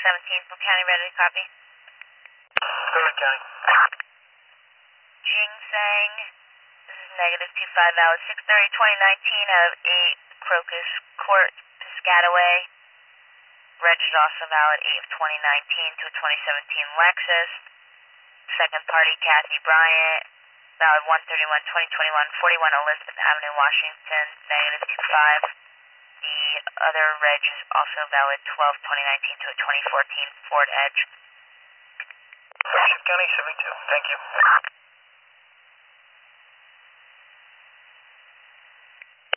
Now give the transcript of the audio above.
2017 from County, ready to copy. Go ahead, County. Ginseng, this is negative 25 valid, 6/30/2019 out of 8 Crocus Court, Piscataway. Reg is also valid 8/2019 to a 2017 Lexus. Second party, Kathy Bryant, valid 1/31/2021, 41 Elizabeth Avenue, Washington, negative 25. The other reg is also valid 12/2019 to a 2014 Ford Edge. County 72, thank you.